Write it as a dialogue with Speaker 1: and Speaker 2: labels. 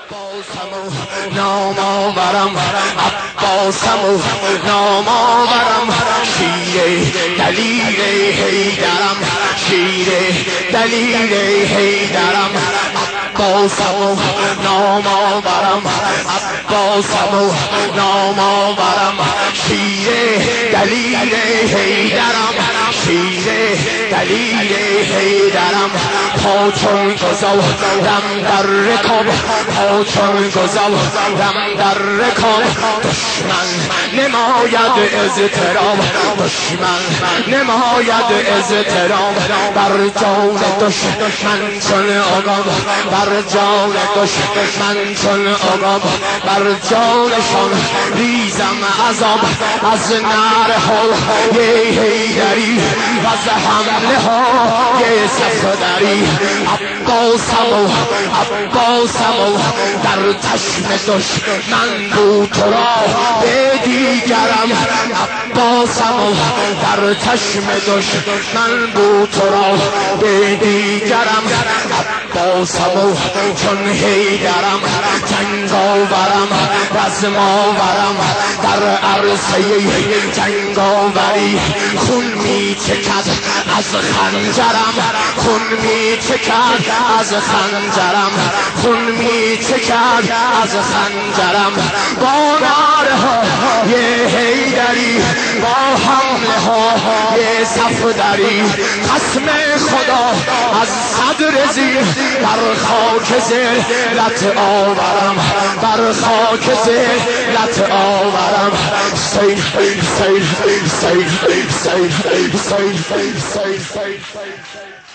Speaker 1: عباسمو نام آورم، عباسمو نام آورم، شیر دلیل حیدرم، شیر دلیل حیدرم، عباسمو نام آورم، عباسمو نام آورم، شیر دلیل حیدرم، شیر دلیل حیدرم، پا چون گذارم در رکاب، پا چون گذارم در رکاب، دشمن نماید اضطراب، دشمن نماید اضطراب، بر جان دشمن چون عقاب، بر جان دشمن چون عقاب، بر جانشان ریزم عذاب، از نرهای حیدری و از حمله های صفدری، عباسمو عباسمو در چشم دشمن بود تو را به دیگرم، عباسمو در چشم دشمن بود تو را به دیگرم، عباسمو چون حیدرم جنگ آورم، رزم آورم، در عرصه جنگ آوری خون می چکد از خنجرم، خون می چکد از خنجرم، خون می چکد از خنجرم، با نعره حیدری، با حمله های صفدری، قسم خدا از صدر زیر بر خاک ذلت آورم، بر خاک ذلت آورم، سیل سیل سیل سیل سیل سیل سیل سیل سیل